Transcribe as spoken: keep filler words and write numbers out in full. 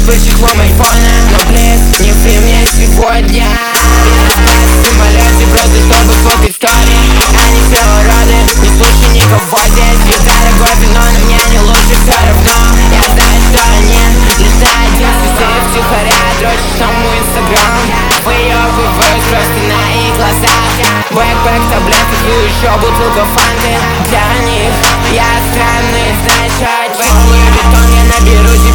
под чехлом айфона. Но плиз, не при мне сегодня. Бизнес-класс в самолете, просто чтобы сфоткать стори. Они все уроды, не слушай никого здесь. Пью дорогое вино, но мне не лучше все равно. Я знаю, что они лишь на один сосед втихаря дрочишь на мой инстаграм. Выебываюсь просто на их глазах. Бэкпэк, таблеток и еще бутылка фанты. Для них я странный, знаешь, от Луи Виттон я наберу